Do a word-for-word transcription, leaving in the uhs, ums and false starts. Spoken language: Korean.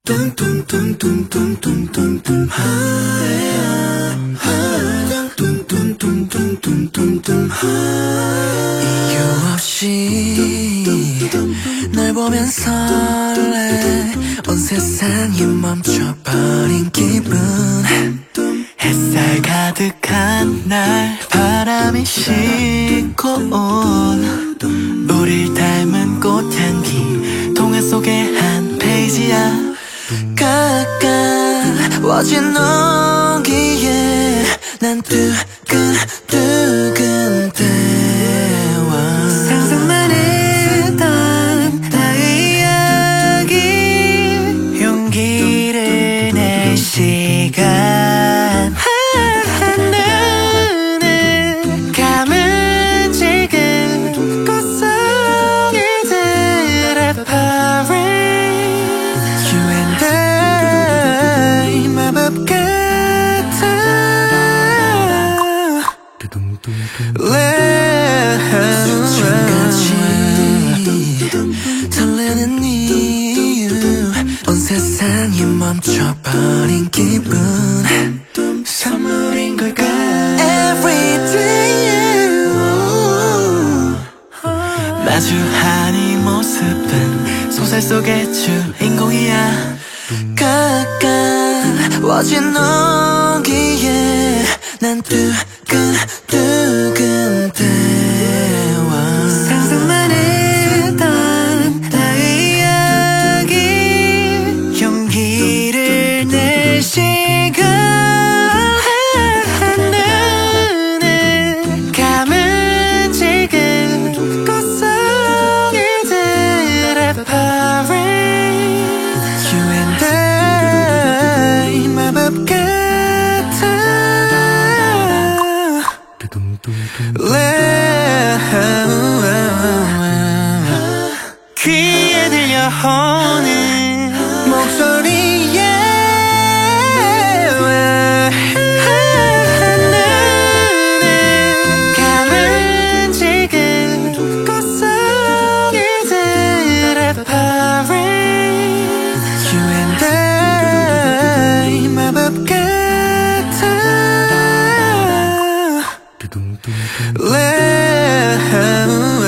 뚱뚱뚱뚱뚱뚱뚱뚱 하야 뚱뚱뚱뚱뚱뚱뚱 하 이유 없이 널 보면 설레 온 세상이 멈춰버린 기분 햇살 가득한 날 바람이 싣고 온 우릴 닮은 꽃향기 동화 속의 한 페이지야 가까워진 너기에 난 두근두근 대와 상상만 했던 나의 이야기 용기를 낼 시간 눈을 감은 지금 꽃송이 들의 parade You and I 마법 같아 수천같이 설레는 이유 온 세상이 멈춰버린 기분 선물인 걸까 Every day 마주한 이 모습은 소설 속의 주인공이야 가까워진 너기에 난 두근두근 대와 상상만 했던 나의 이야기 용기를 낼 시간 눈을 감은 지금 꽃송이들의 parade You and I 마법 같아 귀에 들려오는 목소리에 눈을 감은 지금 꽃송이들의 parade You and I 마법 같아 Let